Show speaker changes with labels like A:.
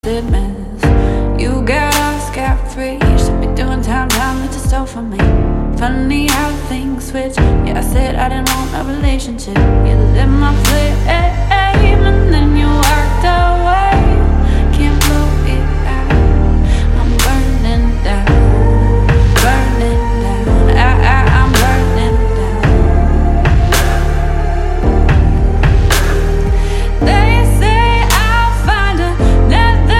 A: mess. You got off scot-free. Should be doing time that you stole from me. Funny how things switch. Yeah, I said I didn't want a relationship. You lit my flame and then you walked away.